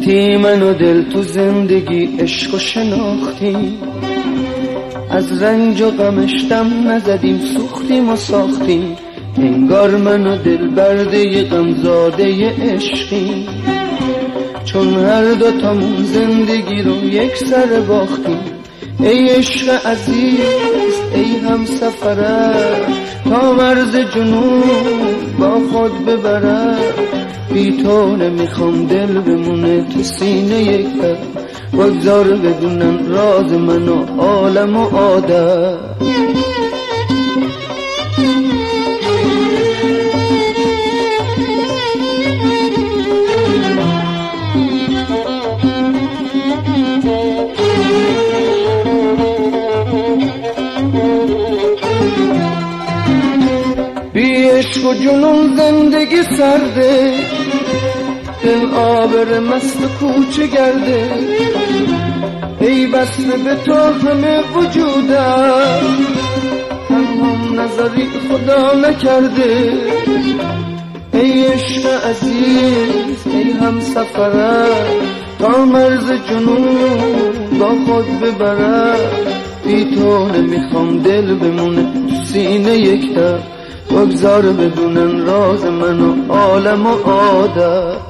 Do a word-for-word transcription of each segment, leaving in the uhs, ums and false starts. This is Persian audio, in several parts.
وقتی من و دل تو زندگی عشق و شناختیم، از رنج و غمش دم نزدیم، سوختیم و ساختیم، انگار من و دل برده غمزاده عشقیم. چون هر دو تامون زندگی رو یک سر باختیم، ای عشق عزیز ای هم سفرت، تا مرز جنون با خود ببرد. بی تو نمیخوام دل بمونه تو سینه یک در، بگذار بدونن راز من و عالم و عادت. بی عشق و جنون زندگی سرده، دل آبر مست کوچه گرده، ای بسته به تو همه وجودم، تنها نظری خدا نکرده. ای عشق عزیز ای هم سفرت، تا مرز جنون با خود ببرد. بی تو نمیخوام دل بمونه تو سینه یک در، بگذار بدونن راز من و عالم و عادت.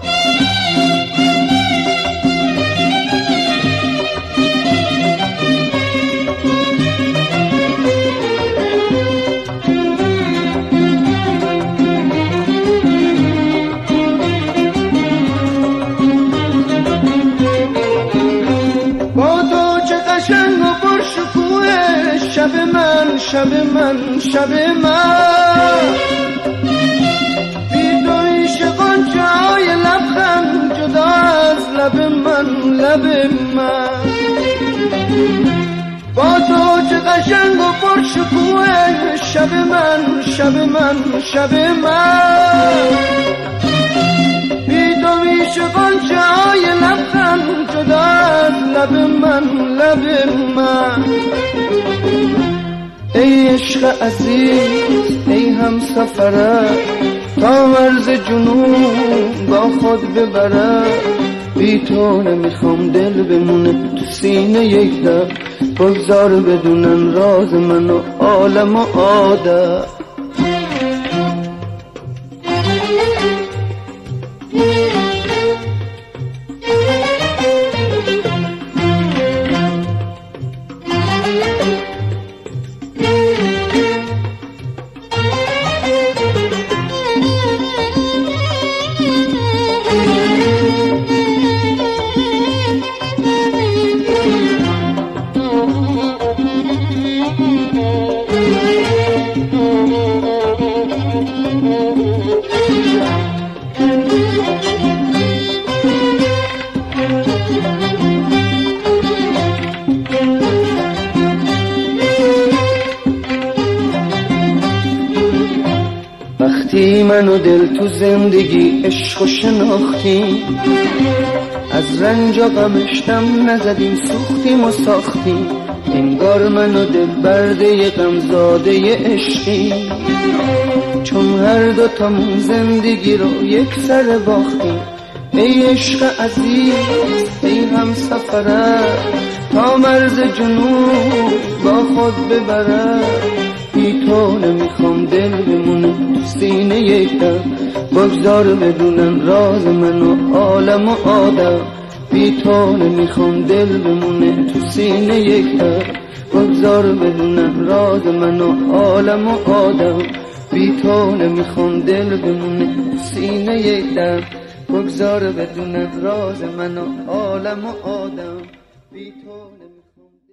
با تو چه قشنگ و پرشکوه، شب من شب من شب من، بی تو عشق غنچه‌های لبخند جدا از لب من لب من. با تو چه قشنگ و پرشکوه، شب من شب من شب من، بی تو عشق غنچه‌های لبخند جدا از لب من لب من. ای عشق عزیز ای هم سفرت، تا مرز جنون با خود ببرد. بی تو نمیخوام دل بمونه تو سینه یک در، بگذار بدونن راز من و عالم و عادت. وقتی من و دل تو زندگی عشق و شناختیم، از رنج و غمش دم نزدیم، سوختیم و ساختیم، انگار من و دل برده غمزاده عشقیم. چون هر دو تامون زندگی رو یک سر باختیم، ای عشق عزیز ای هم سفرت، تا مرز جنون با خود ببرد. بی تو نمیخوام دل بمونه تو سینه یک در، بگذار بدونن راز من و عالم و عادت. بی تو نمیخوام دل بمونه تو سینه یک در، بگذار بدونن راز من و عالم و عادت. بی تو نمیخوام دل بمونه تو سینه یک در، بگذار بدونن راز من و عالم و عادت. بی تو نمیخوام